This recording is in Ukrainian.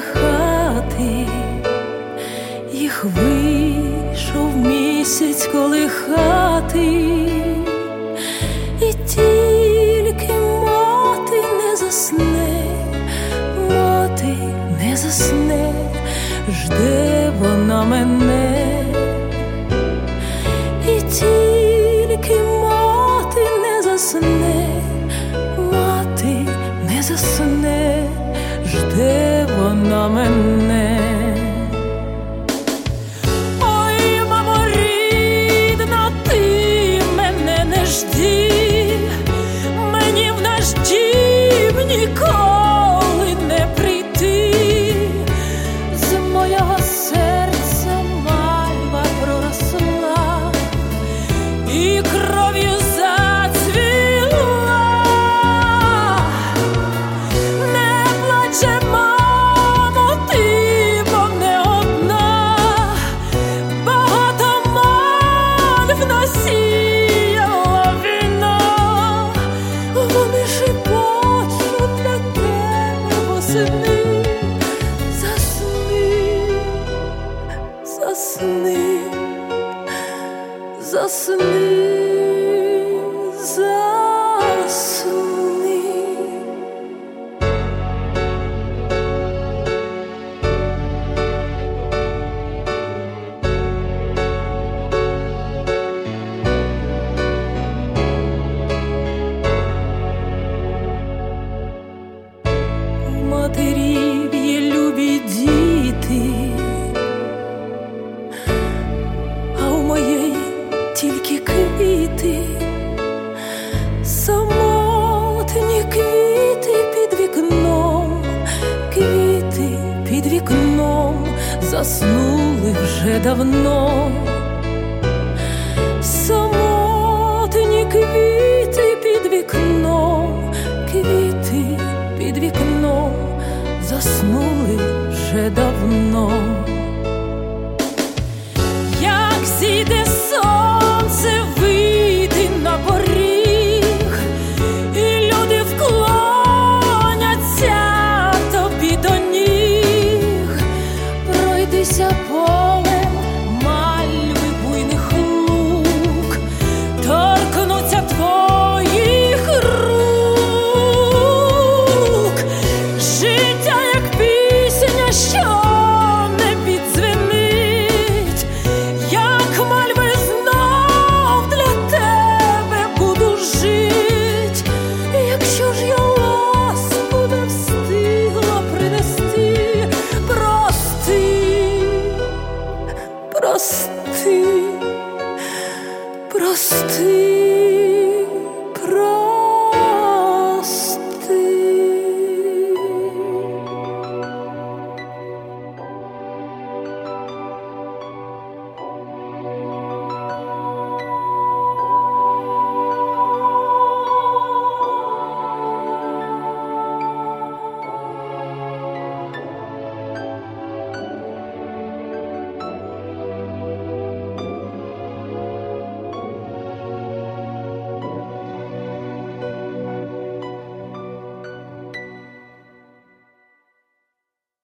хати, їх вийшов місяць колихати, і тільки мати не засне, мати не засне, жде вона мене, і тільки мати не засне, мати не засне, жде вона мене. Ой, мамо рідна, ти мене не жди, мені в наш дім ніколи не прийти. З моєго серця мальва проросла і кров'ю зацвіла. Не плаче, мамо, ти, бо не одна, багато мальв насіяла війна. Вони шепочуть для тебе восени, засни, засни, засни, засни. У матерів є любі діти, а у моєї тільки квіти, самотні квіти під вікном, квіти під вікном заснули вже давно. Самотні квіти під вікном, квіти під вікном заснули вже давно. Як зійде сонце, вийди на поріг, і люди вклоняться тобі до ніг. Пройдися полем мальви буйних лук, торкнуться твоїх рук. Життя як пісня, що